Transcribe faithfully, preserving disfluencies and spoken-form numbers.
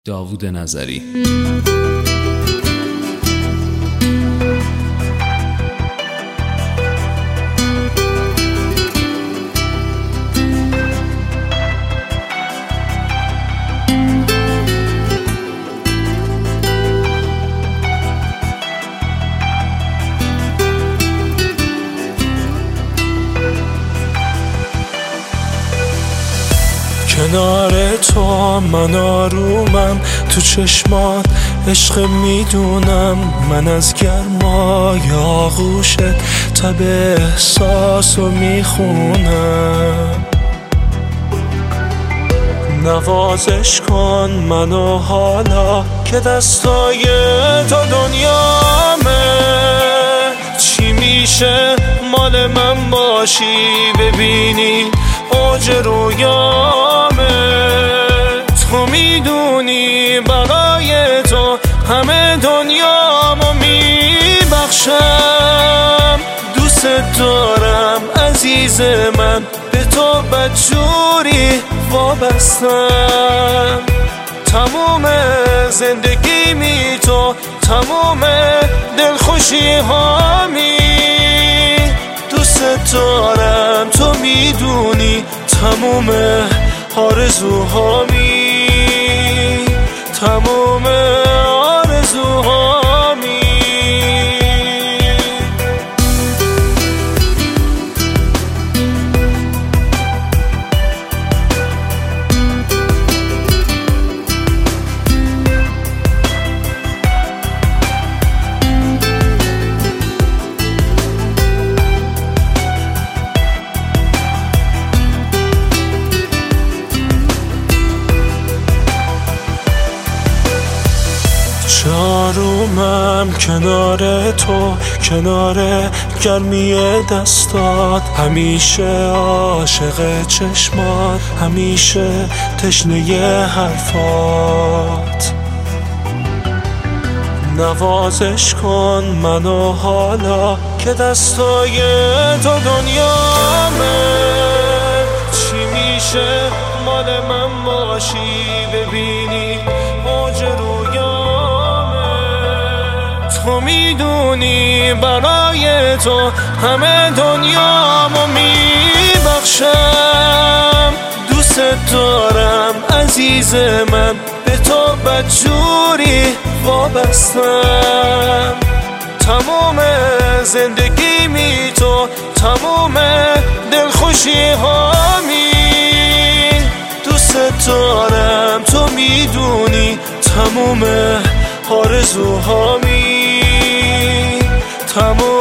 داوود نظری. کنار تو من آرومم، تو چشمات عشق میدونم، من از گرمای آغوشت تب احساسو میخونم. نوازش کن منو حالا که دستای تو دنیامه، چی میشه مال من باشی ببینی اوج رویامه. تو میدونی برای تو همه دنیامو میبخشم، دوست دارم عزیز من، به تو بدجوری وابستم. تموم زندگی می تو، تموم دلخوشی هامی، دوست دارم تو میدونی، تموم آرزوهامی، تموم آرزوهامی. آرومم کنار تو، کنار گرمی دستات، همیشه عاشق چشمات، همیشه تشنه حرفات. نوازش کن منو حالا که دستای تو دنیامه، چی میشه مال من باشی ببینی اوج رویامه. تو میدونی برای تو همه دنیامو میبخشم، دوست دارم عزیز من، به تو بدجوری وابستم. تموم زندگی می تو، تموم دلخوشی هامی، دوست دارم تو میدونی، تموم آرزوهامی، تموم